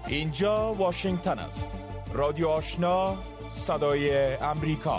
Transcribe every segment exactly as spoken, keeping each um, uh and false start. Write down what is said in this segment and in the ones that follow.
اینجا واشنگتن است. رادیو آشنا، صدای امریکا.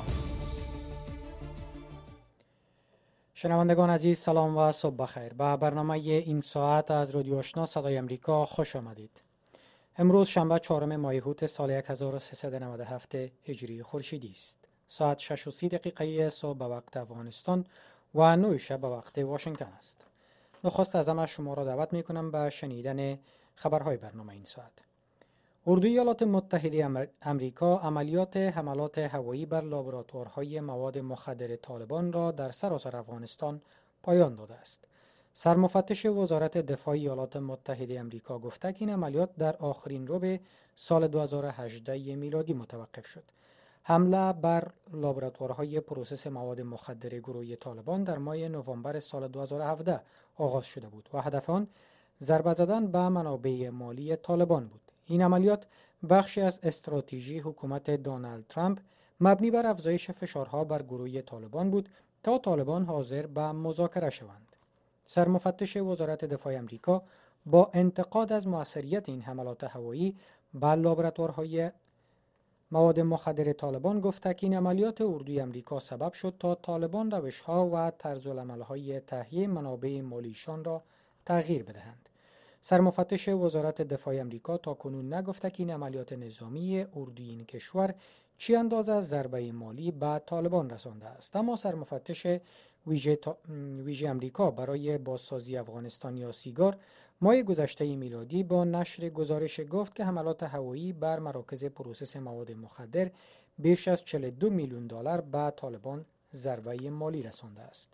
شنوندگان عزیز سلام و صبح بخیر. به برنامه این ساعت از رادیو آشنا صدای امریکا خوش آمدید. امروز شنبه چهارم ماه اوت سال هزار و سیصد و نود و هفت هجری خورشیدی است. ساعت شش و سی دقیقه صبح به وقت افغانستان و نه شب به وقت واشنگتن است. نخست از همه شما را دعوت می کنم به شنیدن خبرهای برنامه این ساعت. اردوی ایالات متحده امریکا عملیات حملات هوایی بر لابراتوارهای مواد مخدر طالبان را در سراسر افغانستان پایان داده است. سرمفتش وزارت دفاع ایالات متحده امریکا گفته که این عملیات در آخرین ربع سال دو هزار و هجده میلادی متوقف شد. حمله بر لابراتوارهای پروسس مواد مخدر گروهی طالبان در ماه نوامبر سال دو هزار و هفده آغاز شده بود و هدف آن ضربه زدن به منابع مالی طالبان بود. این عملیات بخشی از استراتژی حکومت دونالد ترامپ مبنی بر افزایش فشارها بر گروه طالبان بود تا طالبان حاضر به مذاکره شوند. سرمفتش وزارت دفاع امریکا با انتقاد از موثریت این حملات هوایی بر لابراتوارهای مواد مخدر طالبان گفته که این عملیات اردوی امریکا سبب شد تا طالبان روش‌ها و طرزالعمل‌های تهیه منابع مالیشان را تغییر بدهند. سرمفتش وزارت دفاع امریکا تاکنون نگفته که این عملیات نظامی اردوی این کشور چی اندازه ضربه مالی به طالبان رسانده است، اما سرمفتش ویژه, تا... ویژه امریکا برای بازسازی افغانستان یا سیگار ماه گذشته میلادی با نشر گزارش گفت که حملات هوایی بر مراکز پروسس مواد مخدر بیش از چهل و دو میلیون دلار به طالبان ضربه مالی رسانده است.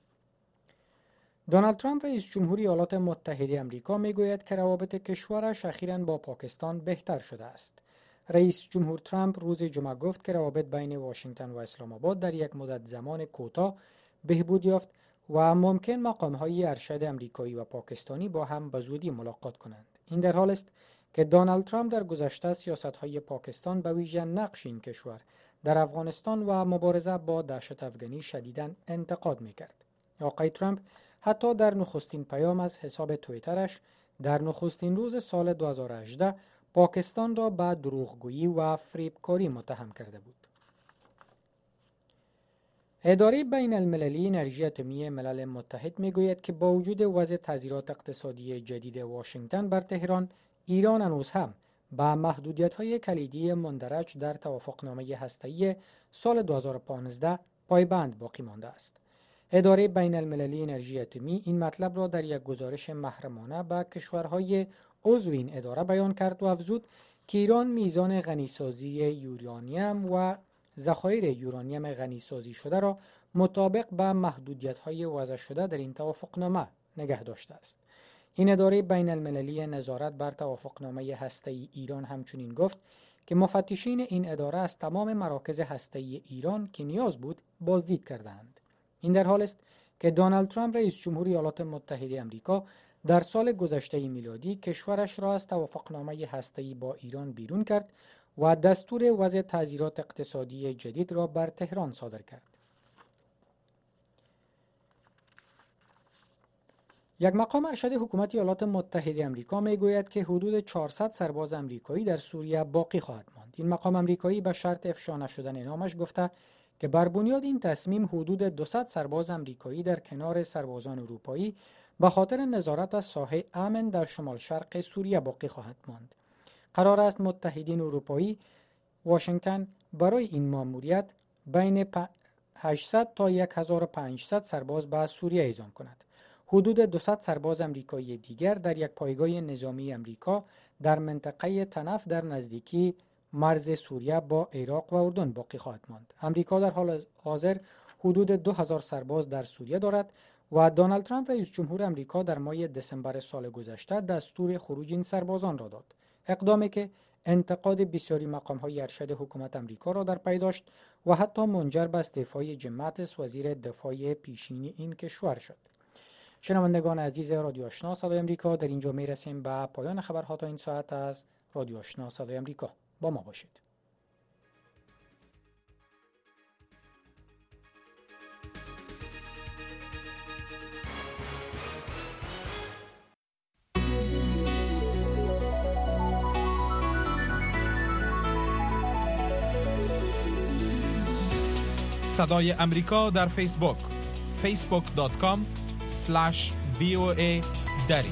دونالد ترامپ رئیس جمهور ایالات متحده امریکا میگوید که روابط کشورش اخیراً با پاکستان بهتر شده است. رئیس جمهور ترامپ روز جمعه گفت که روابط بین واشنگتن و اسلام آباد در یک مدت زمان کوتاه بهبود یافت و ممکن مقام‌های ارشد امریکایی و پاکستانی با هم به زودی ملاقات کنند. این در حال است که دونالد ترامپ در گذشته سیاست‌های پاکستان به ویژه نقش این کشور در افغانستان و مبارزه با دهشت افغانی شدیداً انتقاد می‌کرد. آقای ترامپ حتی در نخستین پیام از حساب توییترش در نخستین روز سال دو هزار و هجده پاکستان را به دروغگویی و فریبکاری متهم کرده بود. اداره بین المللی انرژی اتمی ملل متحد میگوید که با وجود وضع تضییعات اقتصادی جدید واشنگتن بر تهران، ایران هنوز هم به محدودیت‌های کلیدی مندرج در توافقنامه هسته‌ای سال دو هزار و پانزده پایبند باقی مانده است. اداره بین المللی انرژی اتمی این مطلب را در یک گزارش محرمانه به کشورهای عضو این اداره بیان کرد و افزود که ایران میزان غنیسازی یورانیم و ذخایر یورانیم غنیسازی شده را مطابق به محدودیت‌های وضع شده در این توافقنامه نگه داشته است. این اداره بین المللی نظارت بر توافقنامه هسته‌ای ایران همچنین گفت که مفتشین این اداره از تمام مراکز هسته‌ای ایران که نیاز بود بازدید کردند. این در حال است که دونالد ترامپ رئیس جمهور ایالات متحده امریکا در سال گذشته میلادی کشورش را از توافقنامه هسته‌ای با ایران بیرون کرد و دستور وضع تعزیرات اقتصادی جدید را بر تهران صادر کرد. یک مقام ارشد حکومت ایالات متحده امریکا میگوید که حدود چهارصد سرباز امریکایی در سوریه باقی خواهد ماند. این مقام امریکایی به شرط افشا نشدن نامش گفته که بر بنیاد این تصمیم حدود دویست سرباز امریکایی در کنار سربازان اروپایی به خاطر نظارت از ساحه امن در شمال شرق سوریه باقی خواهد ماند. قرار است متحدین اروپایی واشنگتن برای این مأموریت بین هشتصد تا هزار و پانصد سرباز به سوریه اعزام کند. حدود دویست سرباز امریکایی دیگر در یک پایگاه نظامی امریکا در منطقه تنف در نزدیکی مرز سوریه با عراق و اردن باقی خواهد ماند. امریکا در حال حاضر حدود دو هزار سرباز در سوریه دارد و دونالد ترامپ رئیس جمهور امریکا در ماه دسامبر سال گذشته دستور خروج این سربازان را داد. اقدامی که انتقاد بسیاری مقام‌های ارشد حکومت امریکا را در پی داشت و حتی منجر به استعفای جیم ماتیس وزیر دفاع پیشین این کشور شد. شنوندگان عزیز رادیو آشنا صدای امریکا، در اینجا میرسیم به پایان خبرها تا این ساعت از رادیو آشنا صدای امریکا. با ما باشید. صدای امریکا در فیسبوک فیسبوک دات کام اسلش وی او ای دری.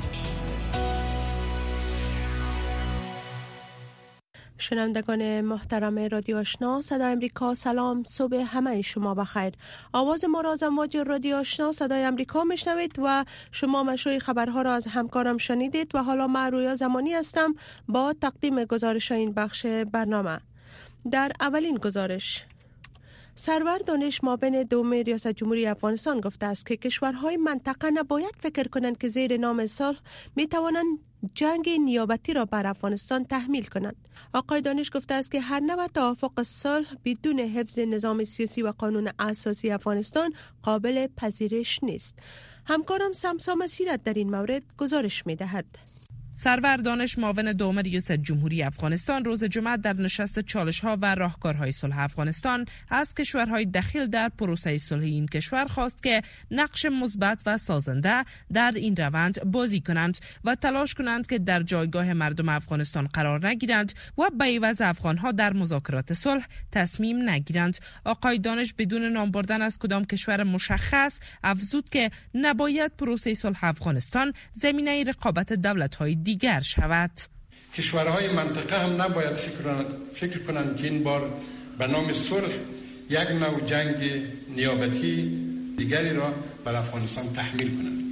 شنوندگان محترم رادیو آشنا صدای امریکا، سلام، صبح همه شما بخیر. آواز ما را از امواج رادیو آشنا صدای امریکا میشنوید و شما مشروع خبرها را از همکارم شنیدید و حالا من رویا زمانی هستم با تقدیم گزارش این بخش برنامه. در اولین گزارش، سرور دانش معاون دوم ریاست جمهوری افغانستان گفته است که کشورهای منطقه نباید فکر کنند که زیر نام صلح می توانند جنگ نیابتی را بر افغانستان تحمیل کنند. آقای دانش گفته است که هر نوع توافق صلح بدون حفظ نظام سیاسی و قانون اساسی افغانستان قابل پذیرش نیست. همکارم سمسام سیرت در این مورد گزارش می دهد. سرور دانش معاون دوم ریاست جمهوری افغانستان روز جمعه در نشست چالش‌ها و راهکارهای صلح افغانستان از کشورهای دخیل در پروسه صلح این کشور خواست که نقش مثبت و سازنده در این روند بازی کنند و تلاش کنند که در جایگاه مردم افغانستان قرار نگیرند و به عوض افغان‌ها در مذاکرات صلح تصمیم نگیرند. آقای دانش بدون نام بردن از کدام کشور مشخص افزود که نباید پروسه صلح افغانستان زمینه رقابت دولت‌های دیگر شود. کشورهای منطقه هم نباید فکر کنند فکر کنند که این بار به نام صلح یک نوع جنگ نیابتی دیگری را بر افغانستان تحمیل کنند.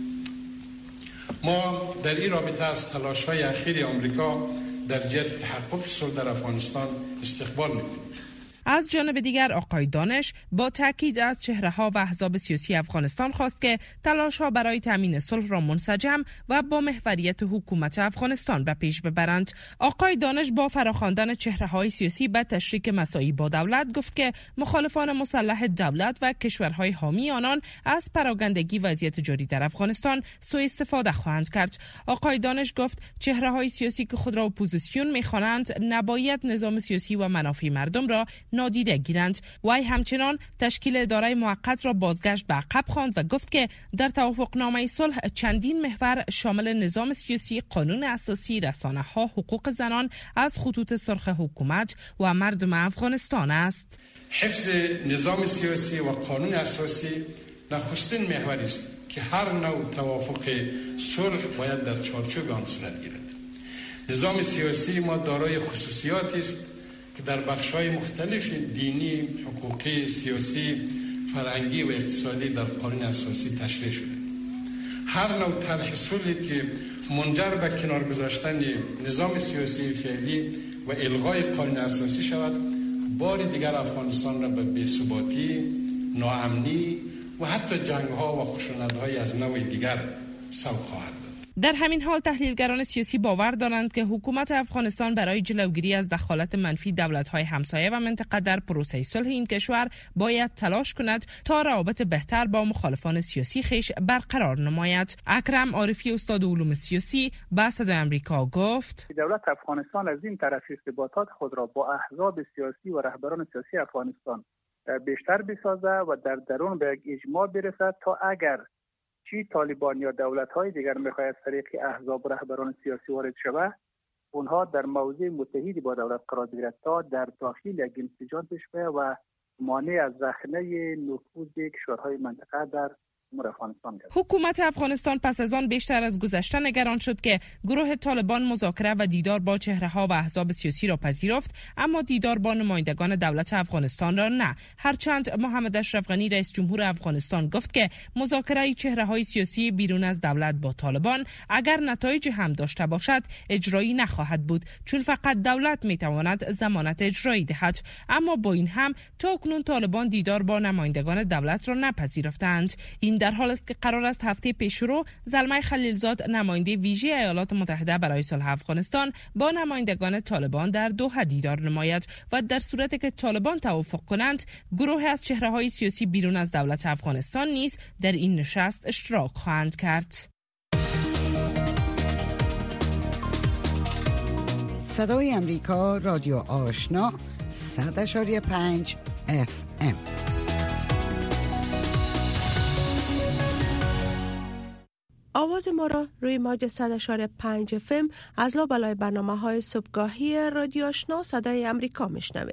ما در این رابطه از تلاش‌های اخیر آمریکا در جهت تحقق صلح در افغانستان استقبال می‌کنیم. از جانب دیگر آقای دانش با تاکید از چهره‌ها و احزاب سیاسی افغانستان خواست که تلاش‌ها برای تامین صلح را منسجم و با محوریت حکومت افغانستان به پیش ببرند. آقای دانش با فراخواندن چهره‌های سیاسی به تشریک مساعی با دولت گفت که مخالفان مسلح دولت و کشورهای حامی آنان از پراگندگی وضعیت جاری در افغانستان سوء استفاده خواهند کرد. آقای دانش گفت چهره‌های سیاسی که خود را اپوزیسیون می‌خوانند نباید نظام سیاسی و منافع مردم را نادیده گیرند. وی همچنان تشکیل اداره موقت را بازگشت به عقب خواند و گفت که در توافقنامه صلح چندین محور شامل نظام سیاسی، قانون اساسی، رسانه‌ها، حقوق زنان از خطوط سرخ حکومت و مردم افغانستان است. حفظ نظام سیاسی و قانون اساسی نخستین محوری است که هر نوع توافق صلح باید در چارچوب آن صورت گیرد. نظام سیاسی ما دارای خصوصیاتی است که در بخش‌های مختلف دینی، حقوقی، سیاسی، فرهنگی و اقتصادی در قانون اساسی تشریح شده. هر نوع طرح صلحی که منجر به کنار گذاشتن نظام سیاسی فعلی و الغای قانون اساسی شود، بار دیگر افغانستان را به بی‌ثباتی، ناامنی و حتی جنگ‌ها و خشونت‌های از نوع دیگر سوق خواهد داد. در همین حال تحلیلگران سیاسی باور دارند که حکومت افغانستان برای جلوگیری از دخالت منفی دولت‌های همسایه و منطقه در پروسه صلح این کشور باید تلاش کند تا روابط بهتر با مخالفان سیاسی خیش برقرار نماید. اکرم عارفی استاد علوم سیاسی به صدای امریکا گفت: دولت افغانستان از این طرف ارتباطات خود را با احزاب سیاسی و رهبران سیاسی افغانستان بیشتر بسازه و در درون به یک اجماع برسد تا اگر چی طالبان یا دولت‌های دیگر می‌خواهد از طریق احزاب و رهبران سیاسی وارد شود، اونها در موضع متحدی با دولت قرار بگیرد تا در داخل یک انسجام پیش بیاید و مانع از رخنه نفوذ کشورهای منطقه در افغانستان گردد. حکومت افغانستان پس از آن بیشتر از گذشته نگران شد که گروه طالبان مذاکره و دیدار با چهره‌ها و احزاب سیاسی را پذیرفت، اما دیدار با نمایندگان دولت افغانستان را نه. هرچند محمد اشرف غنی رئیس جمهور افغانستان گفت که مذاکره چهره‌های سیاسی بیرون از دولت با طالبان اگر نتایج هم داشته باشد اجرایی نخواهد بود، چون فقط دولت میتواند ضمانت اجرایی دهد. اما با این هم تا کنون طالبان دیدار با نمایندگان دولت را نپذیرفتند. این در حال است که قرار است هفته پیشرو زلمه خلیلزاد نماینده ویژه ایالات متحده برای صلح افغانستان با نمایندگان طالبان در دوحه دیدار نماید و در صورتی که طالبان توافق کنند گروه از چهره‌های سیاسی بیرون از دولت افغانستان نیز در این نشست اشتراک خواهند کرد. صدای امریکا، رادیو آشنا، صد و پنج اف ام. آواز ما را روی موج صد و پنج اف ام از لابلای برنامه های صبحگاهی رادیو آشنا صدای امریکا میشنوید.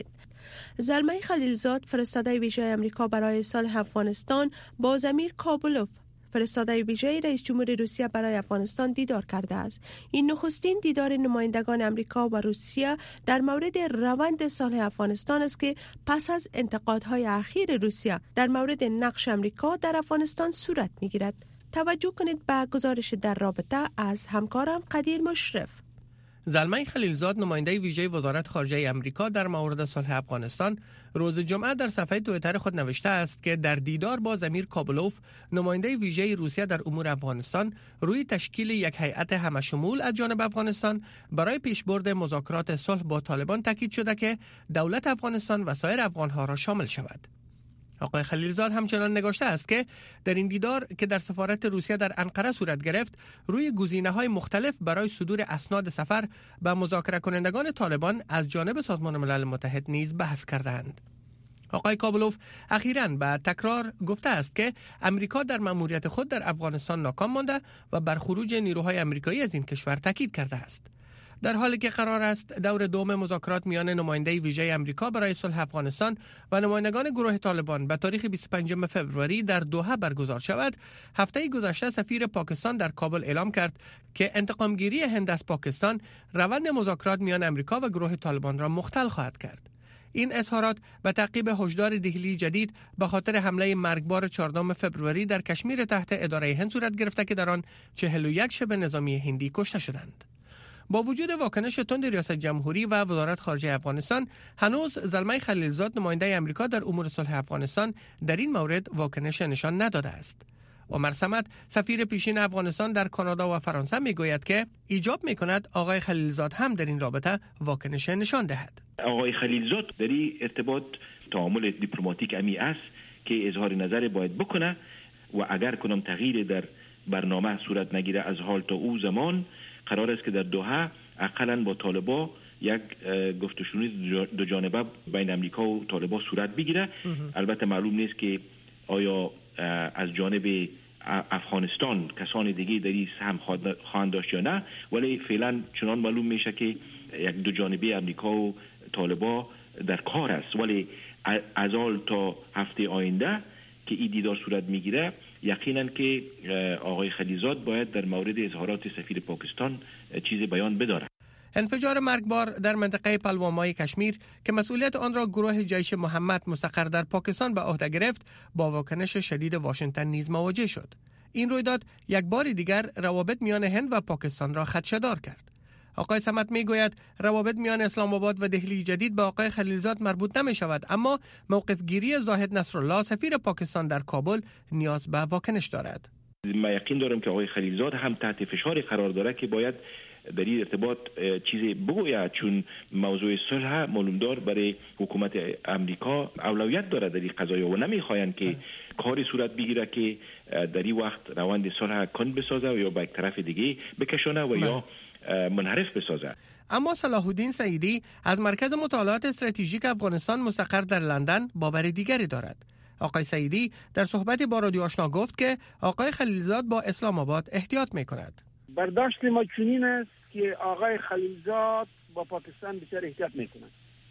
زلمه خلیلزاد فرستاده ویژه آمریکا برای صلح افغانستان با ضمیر کابلوف فرستاده ویژه رئیس جمهور روسیه برای افغانستان دیدار کرده است. این نخستین دیدار نمایندگان آمریکا و روسیه در مورد روند صلح افغانستان است که پس از انتقادهای اخیر روسیه در مورد نقش آمریکا در افغانستان صورت می‌گیرد. توجه کنید به گزارش در رابطه از همکارم قدیر مشرف. زلمه خلیلزاد نماینده ویژه وزارت خارجه آمریکا در مورد صلح افغانستان روز جمعه در صفحه توییتر خود نوشته است که در دیدار با ضمیر کابلوف نماینده ویژه روسیه در امور افغانستان روی تشکیل یک هیئت همشمول از جانب افغانستان برای پیشبرد مذاکرات صلح با طالبان تاکید شده که دولت افغانستان و سایر افغانها را شامل شود. آقای خلیلزاد همچنان نگاشته است که در این دیدار که در سفارت روسیه در انقره صورت گرفت روی گزینه‌های مختلف برای صدور اسناد سفر به مذاکره کنندگان طالبان از جانب سازمان ملل متحد نیز بحث کردند. آقای کابلوف اخیراً به تکرار گفته است که امریکا در مأموریت خود در افغانستان ناکام مانده و بر خروج نیروهای آمریکایی از این کشور تاکید کرده است. در حالی که قرار است دور دوم مذاکرات میان نماینده ویژه آمریکا برای صلح افغانستان و نمایندگان گروه طالبان به تاریخ بیست و پنجم فوریه در دوحه برگزار شود، هفته گذشته سفیر پاکستان در کابل اعلام کرد که انتقامگیری هند از پاکستان روند مذاکرات میان آمریکا و گروه طالبان را مختل خواهد کرد. این اظهارات به تعقیب هشدار دهلی جدید به خاطر حمله مرگبار چهاردهم فوریه در کشمیر تحت اداره هند صورت گرفته که در آن چهل و یک شبه نظامی هندی کشته شدند. با وجود واکنش تند ریاست جمهوری و وزارت خارجه افغانستان، هنوز زلمه خلیلزاد نماینده آمریکا در امور صلح افغانستان در این مورد واکنش نشان نداده است. عمر صمد سفیر پیشین افغانستان در کانادا و فرانسه میگوید که ایجاب میکند آقای خلیلزاد هم در این رابطه واکنش نشان دهد. آقای خلیلزاد در این ارتباط تعامل دیپلماتیک امی است که اظهار نظر باید بکنه و اگر کنم تغییر در برنامه صورت نگیره از حال تا او زمان قرار است که در دوحه اقلا با طالبا یک گفت و شنود دو جانبه بین امریکا و طالبا صورت بگیره. البته معلوم نیست که آیا از جانب افغانستان کسان دیگه در این هم خواهند داشت یا نه، ولی فعلا چنان معلوم میشه که یک دو جانبه امریکا و طالبا در کار است. ولی از حال تا هفته آینده که این دیدار صورت میگیره یقینا که آقای خلیلزاد باید در مورد اظهارات سفیر پاکستان چیز بیان بداره. انفجار مرگبار در منطقه پلوامای کشمیر که مسئولیت آن را گروه جیش محمد مستقر در پاکستان به عهده گرفت، با واکنش شدید واشنگتن نیز مواجه شد. این رویداد یک بار دیگر روابط میان هند و پاکستان را خدشه‌دار کرد. آقای صمد میگوید روابط میان اسلام آباد و دهلی جدید به آقای خلیلزاد مربوط نمی شود، اما موقف گیری زاهد نصرالله سفیر پاکستان در کابل نیاز به واکنش دارد. من یقین دارم که آقای خلیلزاد هم تحت فشار قرار داره که باید در این ارتباط چیزی بگوید، چون موضوع صلح معلومدار برای حکومت امریکا اولویت داره در این قضایا و نمیخواین که کاری صورت بگیره که در این وقت روند صلح کند بسازه و یا به یک طرف دیگه بکشونه و یا منحرف بسازه. اما صلاح الدین سعیدی از مرکز مطالعات استراتژیک افغانستان مستقر در لندن باور دیگری دارد. آقای سعیدی در صحبتی با رادیو آشنا گفت که آقای خلیلزاد با اسلام آباد احتیاط می‌کند. برداشت ما چنین است که آقای خلیلزاد با پاکستان بسیار احتیاط می‌کند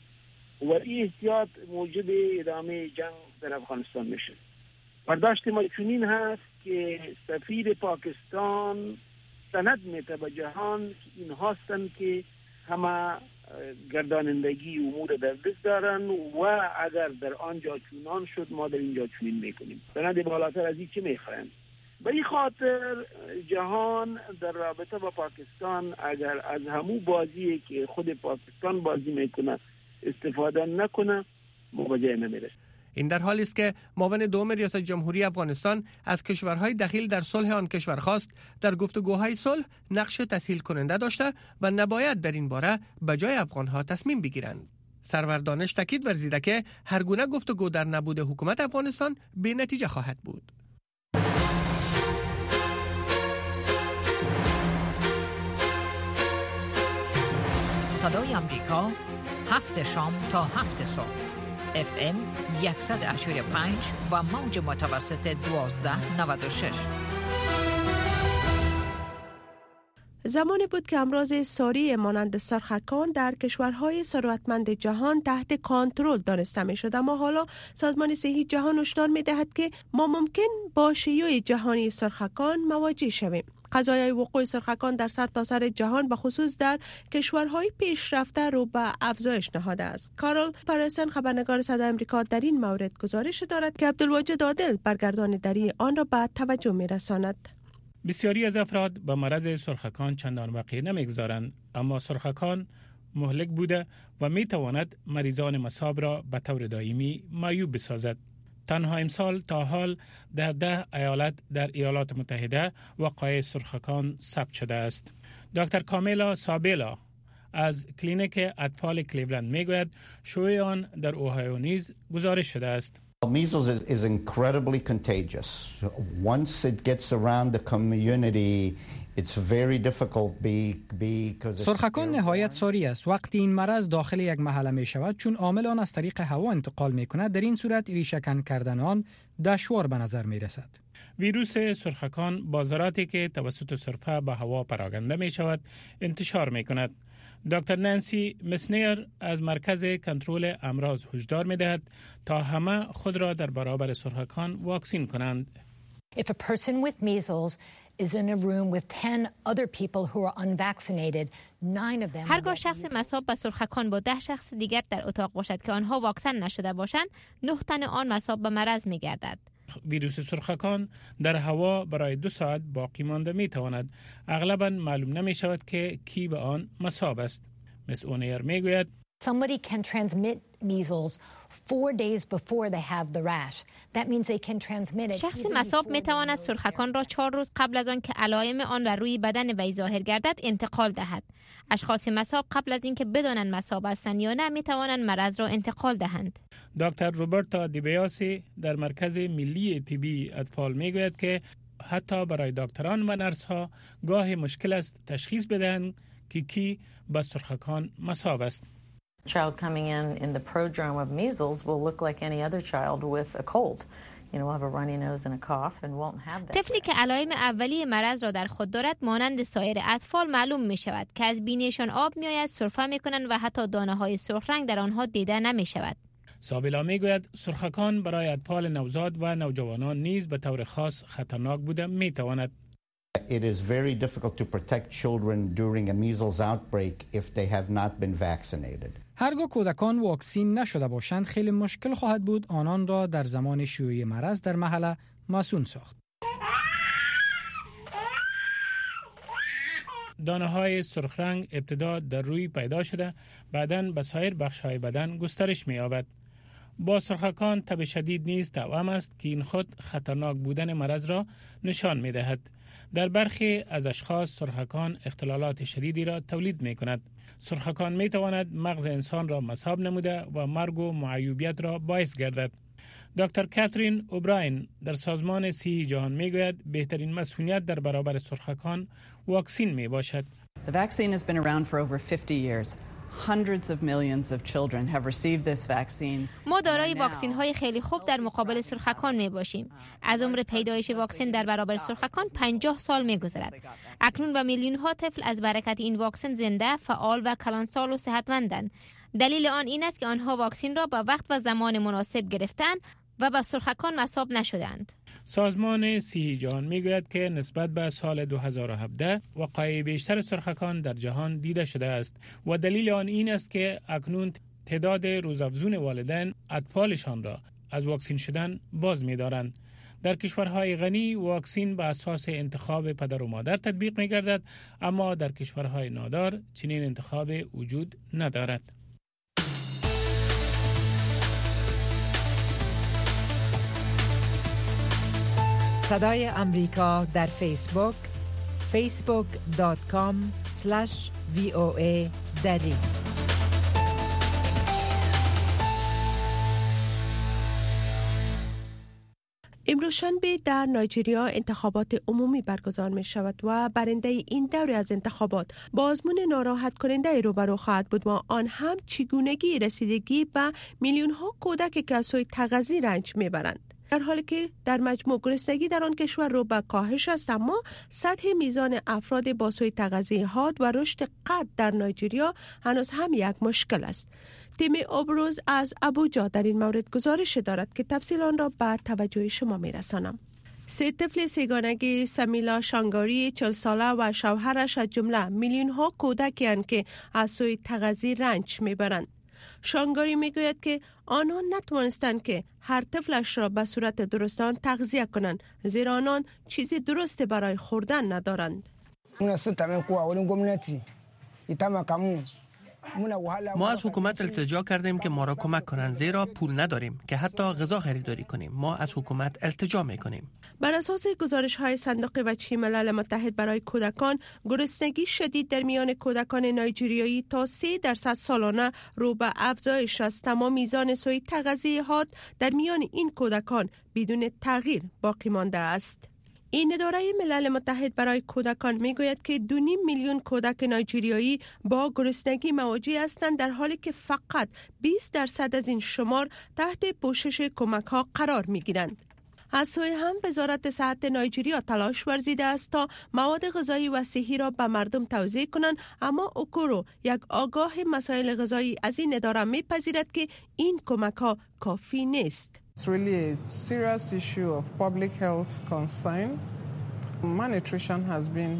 و این احتیاط موجب ادامه جنگ در افغانستان میشه. برداشت ما چنین هست که سفیر پاکستان سند میته به جهان که این هستند که همه گردانندگی امور در دست دارن و اگر در آنجا چونان شد ما در اینجا چونین میکنیم. سند بالاتر از این چه میخوایم؟ به این خاطر جهان در رابطه با پاکستان اگر از همون بازی که خود پاکستان بازی میکنه استفاده نکنه مواجه نمیرسه. این در حالی است که معاون دوم ریاست جمهوری افغانستان از کشورهای دخیل در صلح آن کشور خواست در گفتگوهای صلح نقش تسهیل کننده داشته و نباید در این باره به جای افغانها تصمیم بگیرند. سرور دانش تاکید ورزیده که هر گونه گفتگو در نبود حکومت افغانستان بی نتیجه خواهد بود. صدای آمریکا، هفت شام تا هفت صبح، اف ام صد و هشتاد و پنج و موج متوسط دوازده نود و شش. زمانی بود که امراض ساری مانند سرخکان در کشورهای ثروتمند جهان تحت کنترل دانسته می شد، اما حالا سازمان صحی جهان هشدار می دهد که ما ممکن با شیوع جهانی سرخکان مواجه شویم. قضایای وقوع سرخکان در سرتاسر جهان به خصوص در کشورهای پیشرفته رو به افزایش نهاده است. کارل پرسن خبرنگار صدای آمریکا در این مورد گزارش دارد که عبدالواجد عادل برگردان دری آن را به توجه می رساند. بسیاری از افراد به مرض سرخکان چندان وقی نمیگذارند، اما سرخکان مهلک بوده و می تواند مریضان مصاب را به طور دائمی معیوب بسازد. تنها امسال تا حال در ده ایالت در ایالات متحده وقایع سرخکان ثبت شده است. دکتر کامیلا سابیلا از کلینیک اطفال کلیولند میگوید شیوع آن در اوهایو نیز گزارش شده است. Measles is, is incredibly contagious. Once it gets around the community, it's very difficult because سرخکان نهایت ساری است. وقتی این مرض داخل یک محله می شود، چون عامل آن از طریق هوا انتقال می کند، در این صورت ریشه‌کن کردن آن دشوار به نظر می رسد. ویروس سرخکان با ذراتی که توسط سرفه به هوا پراکنده می شود انتشار می کند. دکتر نانسی مسنیر از مرکز کنترل امراض هشدار می دهد تا همه خود را در برابر سرخکان واکسین کنند. If a person with measles is in a room with ten other people who are unvaccinated, nine of them. هرگاه شخص مصاب به سرخکان با ده شخص دیگر در اتاق باشد که آنها واکسن نشده باشند، نه تن آن مصاب به مرض می گردد. ویروس سرخکان در هوا برای دو ساعت باقی مانده می تواند. اغلباً معلوم نمی شود که کی به آن مصاب است. مس اونیر می گوید Somebody can transmit measles four days before they have the rash. That means they can transmit it. شخص مصاب می تواند سرخکان را چهار روز قبل از آن که علائم آن بر روی بدن وی ظاهر گردد انتقال دهد. اشخاص مصاب قبل از اینکه بدانند مصاب هستند یا نه می توانند مرض را انتقال دهند. دکتر روبرتا دیبیاسی در مرکز ملی طبی اطفال می گوید که حتی برای دکتران و نرس ها گاه مشکل است تشخیص بدهند که کی به سرخکان مصاب است. Child coming in in the prodrome of measles will look like any other child with a cold. You know, have a runny nose and a cough and won't have that. طفلی که علائم اولیه مرض را در خود دارد مانند سایر اطفال معلوم می شود که از بینیشان آب می آید، سرفه می کنند و حتی دانه های سرخ رنگ در آنها دیده نمی شود. سابیلا می گوید سرخکان برای اطفال نوزاد و نوجوانان نیز به طور خاص خطرناک بوده می تواند. It is very difficult to protect children during a measles outbreak if they have not been vaccinated. هرگاه کودکان واکسین نشده باشند خیلی مشکل خواهد بود آنان را در زمان شیوع مرض در محله مصون ساخت. دانه های سرخ رنگ ابتدا در روی پیدا شده، بعداً به سایر بخش های بدن گسترش می یابد. با سرخکان تب شدید نیز توأم است که این خود خطرناک بودن مرض را نشان می دهد. در برخی از اشخاص سرخکان اختلالات شدیدی را تولید می کند. سرخکان می تواند مغز انسان را مصاب نموده و مرگ و معیوبیت را باعث گردد. دکتر کاترین اوبراین در سازمان صحی جهان می گوید بهترین مسئولیت در برابر سرخکان واکسین می باشد. The vaccine has been around for over fifty years. Hundreds of millions of children have received this vaccine. ما دارای واکسین های خیلی خوب در مقابل سرخکان می باشیم. از عمر پیدایش واکسن در برابر سرخکان پنجاه سال می گذرد. اکنون با میلیون ها طفل از برکت این واکسن زنده، فعال و کلانسال و صحتمندند. دلیل آن این است که آنها واکسین را با وقت و زمان مناسب گرفتند و با سرخکان مصاب نشدند. سازمان صحی جهان میگوید که نسبت به سال دو هزار و هفده وقایع بیشتر سرخکان در جهان دیده شده است و دلیل آن این است که اکنون تعداد روزافزون والدین اطفالشان را از واکسین شدن باز می‌دارند. در کشورهای غنی واکسین به اساس انتخاب پدر و مادر تطبیق می‌گردد، اما در کشورهای نادار چنین انتخاب وجود ندارد. صدای امریکا در فیسبوک فیسبوک دات کام اسلش وی او ای دری. امروز شنبه در نایجریا انتخابات عمومی برگزار می شود و برنده این دوره از انتخابات با آزمون ناراحت کننده روبرو خواهد بود و آن هم چگونگی رسیدگی به میلیون ها کودک که از سوی تغذیه رنج می برند. در حالی که در مجموع گرسنگی در آن کشور رو به کاهش است، اما سطح میزان افراد با سوء تغذیه حاد و رشد قد در نایجریا هنوز هم یک مشکل است. تیم ابروز از ابوجا در این مورد گزارش دارد که تفصیل آن را به توجه شما میرسانم. سه طفل سیگانگی سمیلا شانگاری چهل ساله و شوهرش از جمله میلیون ها کودکی اند که از سوء تغذیه رنج میبرند. شانگاری میگوید که آنان نتوانستند که هر طفلش را به صورت درستان تغذیه کنند، زیرا آنان چیزی درست برای خوردن ندارند. ما از حکومت التجا کردیم که ما را کمک کنند، زیرا پول نداریم که حتی غذا خریداری کنیم. ما از حکومت التجا میکنیم. بر اساس گزارش های صندوق بچه ملل متحد برای کودکان، گرسنگی شدید در میان کودکان نایجریایی تا سه درصد سالانه رو به افزایش است، اما میزان سوء تغذیه حاد در میان این کودکان بدون تغییر باقی مانده است. این اداره ملل متحد برای کودکان میگوید که دو نیم میلیون کودک نایجریایی با گرسنگی مواجه هستند، در حالی که فقط بیست درصد از این شمار تحت پوشش کمک ها قرار می گیرند. از سوی هم وزارت صحت نایجریا تلاش ورزیده است تا مواد غذایی و صحی را به مردم توزیع کنند، اما اوکورو یک آگاه مسائل غذایی از این اداره میپذیرد که این کمک ها کافی نیست. It's really a serious issue of public health concern. Malnutrition has been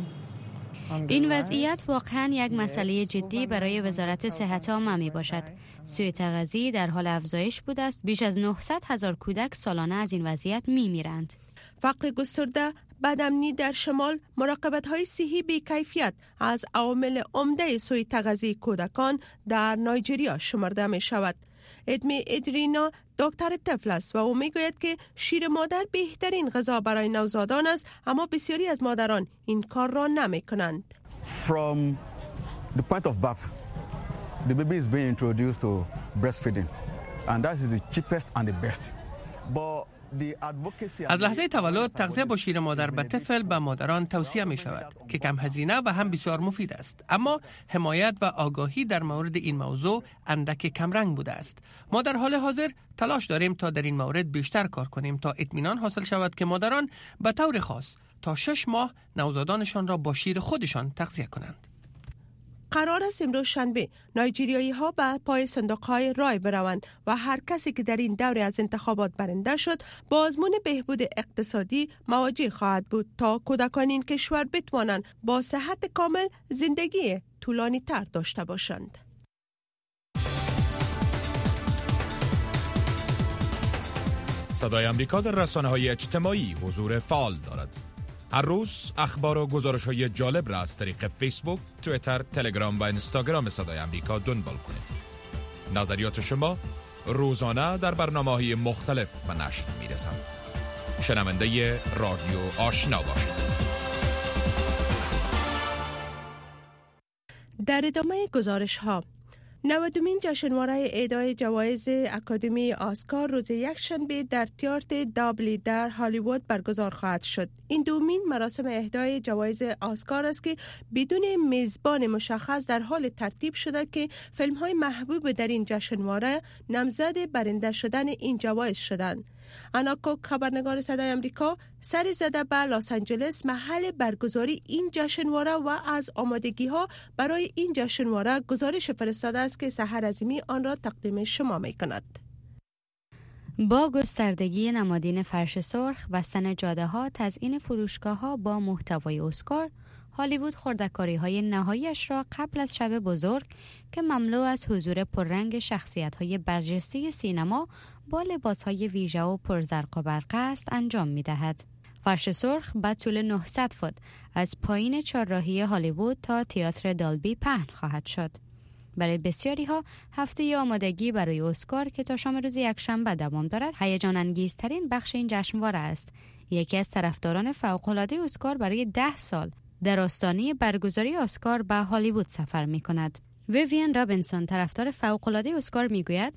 این وضعیت واقعا یک مسئله جدی برای وزارت صحت عامه می باشد. سوء تغذیه در حال افزایش بوده است. بیش از نهصد هزار کودک سالانه از این وضعیت می میرند. فقر گسترده، بدامنی در شمال، مراقبت های صحی بی کیفیت از عوامل عمده سوء تغذیه کودکان در نایجریا شمرده می شود. ادمی ادرینا دکتر طفل است و او میگوید که شیر مادر بهترین غذا برای نوزادان است، اما بسیاری از مادران این کار را نمی کنند. From the point of birth, the baby is being introduced to breastfeeding and that is the cheapest and the best. But از لحظه تولد تغذیه با شیر مادر به طفل به مادران توصیه می شود که کم هزینه و هم بسیار مفید است، اما حمایت و آگاهی در مورد این موضوع اندک کم رنگ بوده است. ما در حال حاضر تلاش داریم تا در این مورد بیشتر کار کنیم تا اطمینان حاصل شود که مادران به طور خاص تا شش ماه نوزادانشان را با شیر خودشان تغذیه کنند. قرار است امروز شنبه نایجریایی ها به پای صندوق های رای بروند و هر کسی که در این دوره از انتخابات برنده شد با آزمون بهبود اقتصادی مواجه خواهد بود تا کودکان این کشور بتوانند با صحت کامل زندگی طولانی تر داشته باشند. صدای امریکا در رسانه‌های اجتماعی حضور فعال دارد. هر روز اخبار و گزارش‌های جالب را از طریق فیسبوک، توییتر، تلگرام و اینستاگرام صدای آمریکا دنبال کنید. نظریات شما روزانه در برنامه‌های مختلف و نشر می‌رسند. شنونده رادیو آشنا باشید. در ادامه گزارش‌ها، نودمین جشنواره اهدای جوایز اکادمی اسکار روز یکشنبه در تئاتر دابلی در هالیوود برگزار خواهد شد. این دومین مراسم اهدای جوایز اسکار است که بدون میزبان مشخص در حال ترتیب شده که فیلم‌های محبوب در این جشنواره نامزد برنده شدن این جوایز شدند. آنا کوک، خبرنگار صدای آمریکا، سر زده به لس آنجلس، محل برگزاری این جشنواره و از آمادگی‌ها برای این جشنواره گزارش فرستاده است که سحر عظیمی آن را تقدیم شما می‌کند. با گستردگی نمادین فرش سرخ، بستن جاده‌ها، تزیین فروشگاه‌ها با محتوای اسکار، هالیوود خردکاری‌های نهاییش را قبل از شب بزرگ که مملو از حضور پررنگ شخصیت‌های برجسته سینما با لباس‌های ویژه و پرزرق و برق است انجام می‌دهد. فرش سرخ به طول نهصد فوت از پایین چهارراهی هالیوود تا تئاتر دالبی پهن خواهد شد. برای بسیاری‌ها هفته آمادگی برای اسکار که تا شام روز یکشنبه دوام دارد، هیجان انگیزترین بخش این جشنواره است. یکی از طرفداران فوق‌العاده اسکار برای ده سال در آستانه برگزاری اسکار به هالیوود سفر می‌کند. ویویان رابینسون، طرفدار فوق‌العاده اسکار، می‌گوید: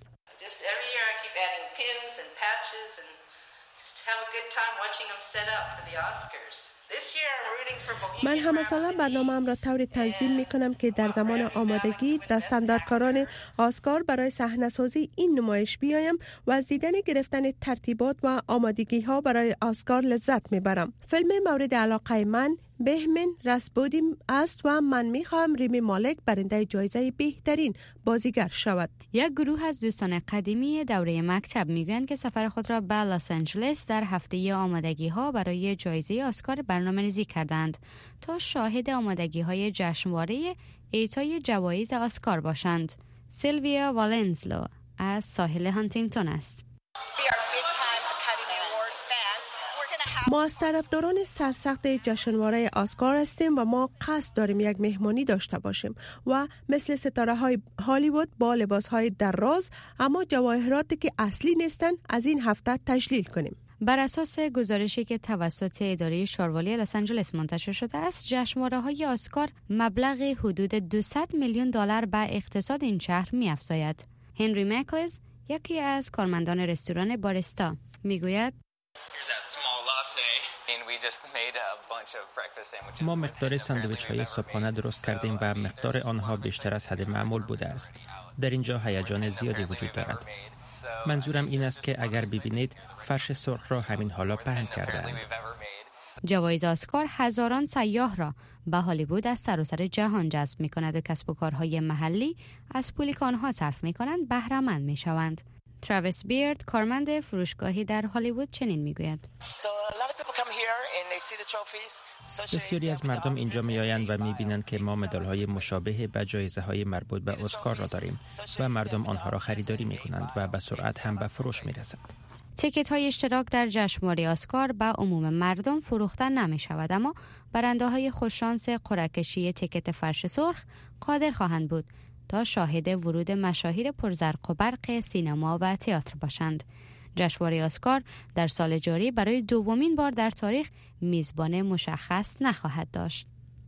من همه ساله برنامه‌ام را طور تنظیم می کنم که در زمان آمادگی دستاندرکاران آسکار برای صحنه‌سازی این نمایش بیایم و از دیدن گرفتن ترتیبات و آمادگی ها برای آسکار لذت می برم. فیلم مورد علاقه من بهمن رسپودیم است و من می خواهم ریمی مالک برنده جایزه بهترین بازیگر شود. یک گروه از دوستان قدیمی دوره مکتب میگویند که سفر خود را به لس آنجلس در هفته آمادگی ها برای جایزه آسکار برنامه‌ریزی کردند تا شاهد آمادگی های جشنواره اعطای جوایز آسکار باشند. سیلویا والنزلو از ساحل هانتینگتون است. ما از طرفداران سرسخت جشنواره آسکار هستیم و ما قصد داریم یک مهمانی داشته باشیم و مثل ستاره های هالیوود با لباس های دراز اما جواهراتی که اصلی نیستن از این هفته تجلیل کنیم. بر اساس گزارشی که توسط اداره شاروالی لس آنجلس منتشر شده است، جشنواره های آسکار مبلغ حدود دویست میلیون دلار به اقتصاد این شهر می‌افزاید. هنری مکلز، یکی از کارمندان رستوران باریستا، میگوید ما مقدار ساندویچ های صبحانه درست کردیم و مقدار آنها بیشتر از حد معمول بوده است. در اینجا هیجان زیادی وجود دارد. منظورم این است که اگر ببینید فرش سرخ را همین حالا پهن کرده‌اند. جوایز آسکار هزاران سیاح را به هالیوود از سراسر جهان جذب می کند و کسب و کارهای محلی از پولی که آنها صرف می کنند بهره مند می شوند. تراویس بیرد، کارمند فروشگاهی در هالیوود، چنین میگوید: بسیاری از مردم اینجا میآیند و میبینند که ما مدال‌های مشابه به جایزه‌های مربوط به اسکار را داریم و مردم آنها را خریداری میکنند و به سرعت هم به فروش میرسد. تیکت های اشتراک در جشنواره آسکار به عموم مردم فروخته نمی شود، اما برنده های خوششانس قرعه کشی تیکت فرش سرخ قادر خواهند بود تا شاهد ورود مشاهیر پرزرق و برق سینما و تئاتر باشند. جشنواره آسکار در سال جاری برای دومین بار در تاریخ میزبان مشخص نخواهد داشت.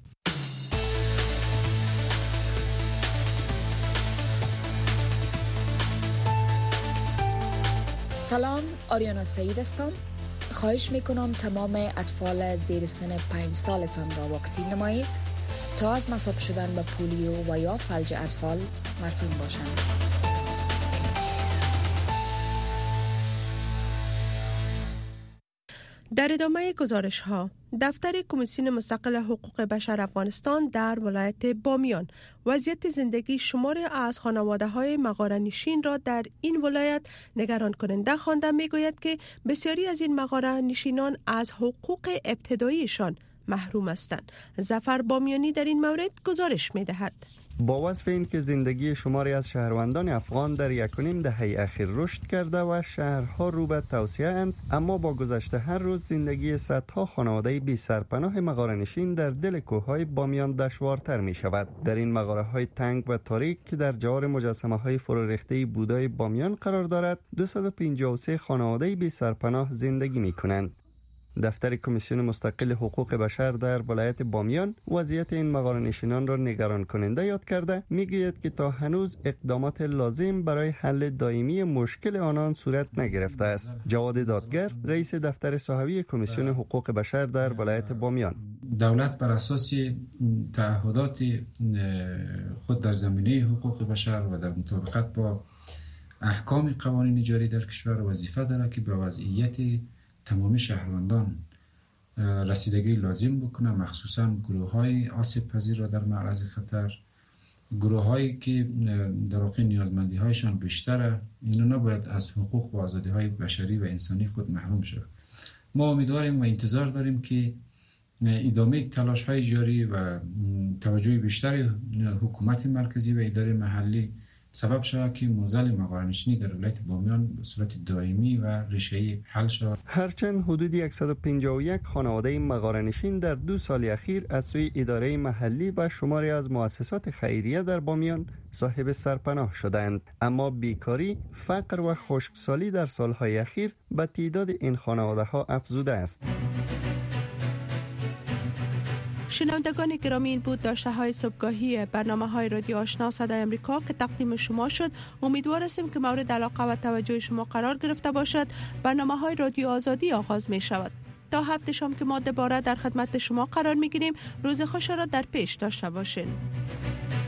سلام، آریانا سعید هستم. خواهش میکنم تمام اطفال زیر سن پنج سالتان را واکسین نمایید تا از مصاب شدن به پولیو و یا فلج اطفال مسئول باشند. در ادامه گزارش ها، دفتر کمیسیون مستقل حقوق بشر افغانستان در ولایت بامیان وضعیت زندگی شماری از خانواده های مغاره نشین را در این ولایت نگران کننده خوانده میگوید که بسیاری از این مغاره نشینان از حقوق ابتداییشان محروم هستند. ظفر بامیانی در این مورد گزارش میدهد. با وصف این که زندگی شماری از شهروندان افغان در یک و نیم دهه اخیر رشد کرده و شهرها رو به توسعه اند، اما با گذشت هر روز زندگی صدها خانواده بی سرپناه مغاره‌نشین در دل کوههای بامیان دشوارتر می شود. در این مغاره‌های تنگ و تاریک که در جوار مجسمه‌های فرو ریخته بودای بامیان قرار دارد، دویست و پنجاه و سه خانواده بی سرپناه زندگی می کنند. دفتر کمیسیون مستقل حقوق بشر در ولایت بامیان وضعیت این مغاره‌نشینان را نگران کننده یاد کرده میگوید که تا هنوز اقدامات لازم برای حل دائمی مشکل آنان صورت نگرفته است. جواد دادگر، رئیس دفتر صحوی کمیسیون حقوق بشر در ولایت بامیان: دولت بر اساس تعهدات خود در زمینه حقوق بشر و در مطابقت با احکام قوانین جاری در کشور وظیفه دارد که به وضعیت تمامی شهروندان رسیدگی لازم بکنه، مخصوصا گروه های آسیب پذیر را در معرض خطر، گروه هایی که در واقع نیازمندی هایشان بیشتره، اینا نباید از حقوق و آزادی های بشری و انسانی خود محروم شود. ما امیدواریم و انتظار داریم که ادامه تلاش های جاری و توجه بیشتر حکومت مرکزی و اداره محلی سبب شود که موزل مغاره‌نشینی در ولایت بامیان به صورت دائمی و ریشه‌ای حل شود. هرچند حدود صد و پنجاه و یک خانواده مغاره‌نشین در دو سال اخیر از سوی اداره محلی و شماری از مؤسسات خیریه در بامیان صاحب سرپناه شدند، اما بیکاری، فقر و خشکسالی در سالهای اخیر به تعداد این خانواده‌ها افزوده است. شنوندگان گرامی، این بود داشته های صبحگاهی برنامه های رادیو آشنا صدای امریکا که تقدیم شما شد. امیدوار هستیم که مورد علاقه و توجه شما قرار گرفته باشد. برنامه های رادیو آزادی آغاز می شود. تا هفته شام که ما دوباره در خدمت شما قرار میگیریم. روز خوش را در پیش داشته باشین.